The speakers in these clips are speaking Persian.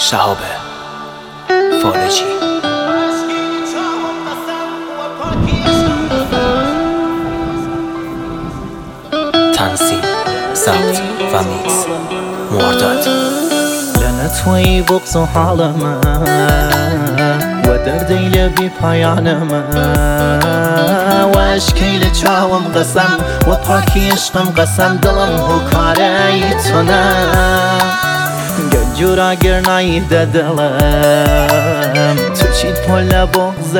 شهاب فالجی. تنظیم، ضبط و میکس مرداد. لنتوی بغض و حال من و دردی بی پایان من و اشکیل چاوم قسم و پاکی عشقم قسم دلم هکاره تو نه گجورا گرنایی دلم تو چید پل بغض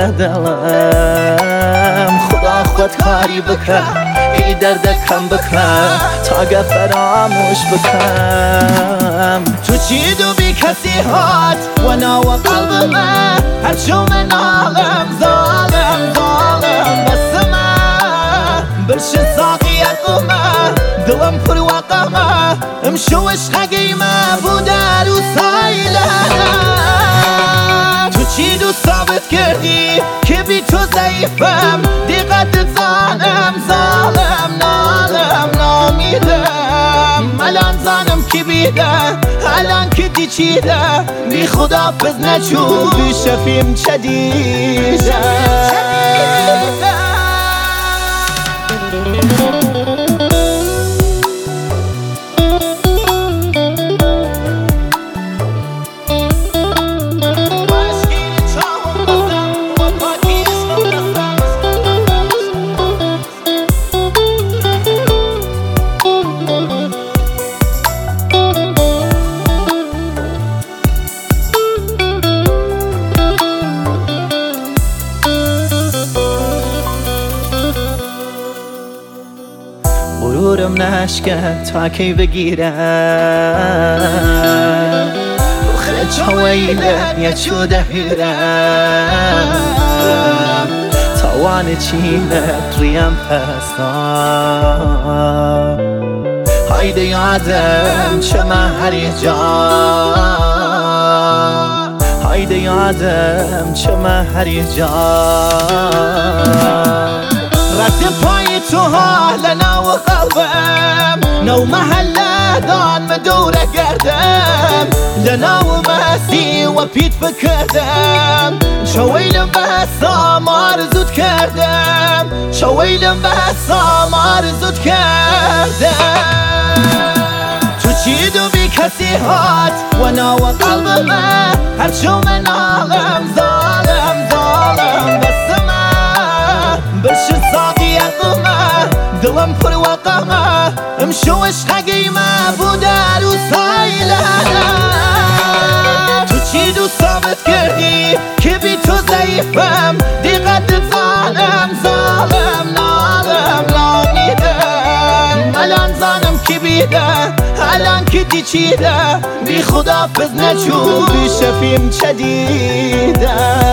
دلم خدا خود کاری بکن ای درد کم بکن تا گه فراموش بکن تو چید و بی کسی هات و ناو قلب من هرچو من عالم ظالم ظالم بس من برش ساقیت من دلم پر وقمه امشو عشق قیمه بودر و سایله تو چید و ثابت کردی که بی تو ضعیفم دیقت زانم ظالم نالم نامیدم الان زانم کی بیده الان که دی چیده بی خدا پز نچو بی شفیم چدیده غرورم نشکن تا کی بگیرم بخره چویلم یا چو دهیرم توان چینت ریم پستا هایده یادم چه هری جا هایده یادم چه هری جا رد پای تو حال نو قلبم نو محله دان مدوره گردم لناو مسی و پیت فکردم شویلم بسام آرزوت کردم شویلم بسام آرزوت کردم تو چید و بی کسی هات و نو قلب من هرچو من عالم ظالم ظالم بس من برش ساقیت من دلم پر وقمه امشو عشق قیمه بودر و سایله تو چید و ثابت کردی که بی تو ضعیفم دیقت زانم ظالم نالم نامیدم الان زانم کی بیده الان که دی چیده بی خدا پز نچو بی شفیم چدیده